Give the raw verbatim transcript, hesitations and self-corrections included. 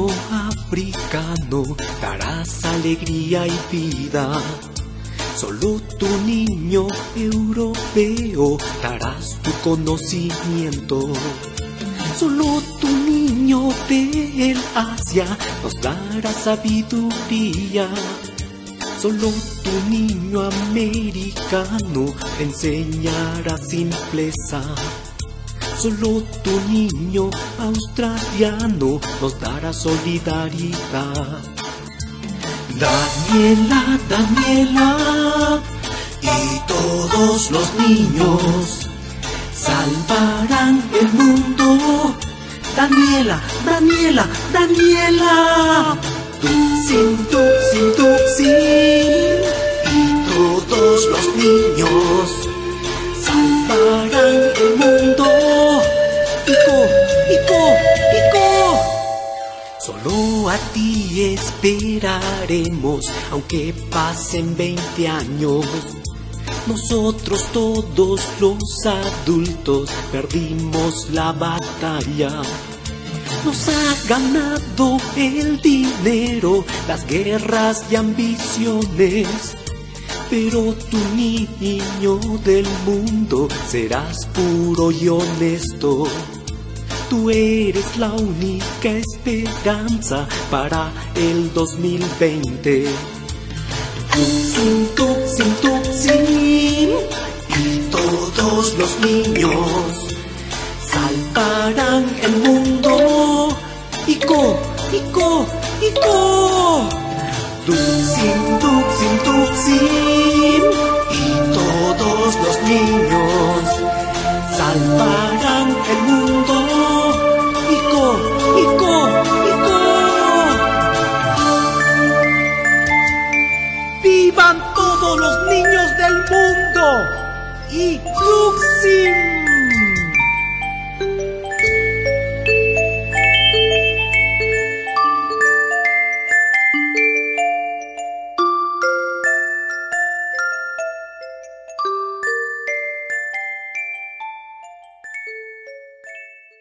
niño africano darás alegría y vida. Solo tu niño europeo darás tu conocimiento. Solo tu niño del Asia nos dará sabiduría. Solo tu niño americano enseñará simpleza. Solo tu niño australiano nos dará solidaridad. Daniela, Daniela y todos los niños salvarán el mundo. Daniela, Daniela, Daniela. Tuxin, tuxin, tuxin. Y todos los niños salvarán el mundo. Ico, Ico, Ico. Solo a ti esperaremos, aunque pasen veinte años. Nosotros todos los adultos perdimos la batalla. Nos ha ganado el dinero, las guerras y ambiciones. Pero tu niño del mundo serás puro y honesto. Tú eres la única esperanza para el dos mil veinte. Tuxin, tuxin, tuxin. Y todos los niños salvarán el mundo. Ico, Ico, Ico. Tuxin, tuxin, tuxin. Y todos los niños salvarán el mundo. Ico, Ico, Ico. ¡Vivan todos los niños del mundo! ¡Y Tuxin!